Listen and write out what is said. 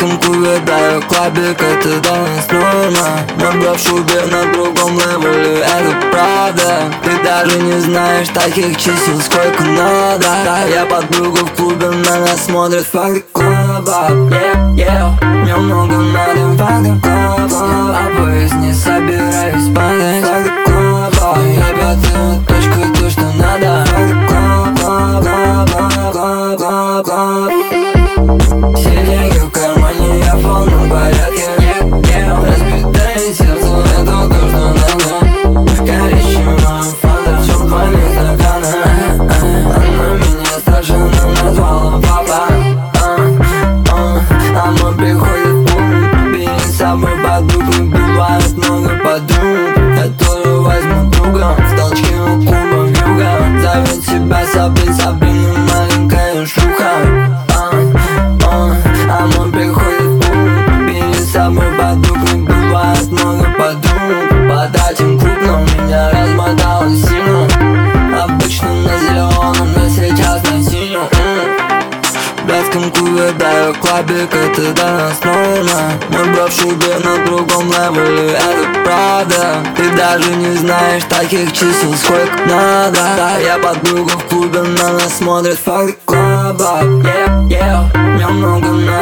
детском клубе, даю клабик, это для нас норма. Мой брат в шубе на другом левеле, это правда. Ты даже не знаешь таких чисел, сколько надо. Я подруга в клубе, на нас смотрят факты клаба. Мне много надо факты клаба, а поезд не собираюсь падать. Факты клаба, я пятая точка, то, что надо. Факты клаба. Все деньги в кармане, я в полном порядке. Разбитое сердце, это то, что надо. Коричневая фата, все в двойных стаканах. Она меня старше, но назвала папа. А мы приходим в клуб, берем с собой подруг. Бывает много подруг, я тоже возьму друга. В толчке у клуба вьюга, зовет себя Сабрина, маленькая шлюха. А мы приходим в клуб, берем с собой подруг. Бывает много подруг, под этим крупным меня размотало сильно. Обычно на зеленом, но сейчас на синем. В детском клубе даю клабик, это для нас норма. Мой брат в шубе на другом левеле, это правда. Ты даже не знаешь таких чисел, сколько надо. Я подруга в клубе, на нас смотрят факты клаба. Мне много надо.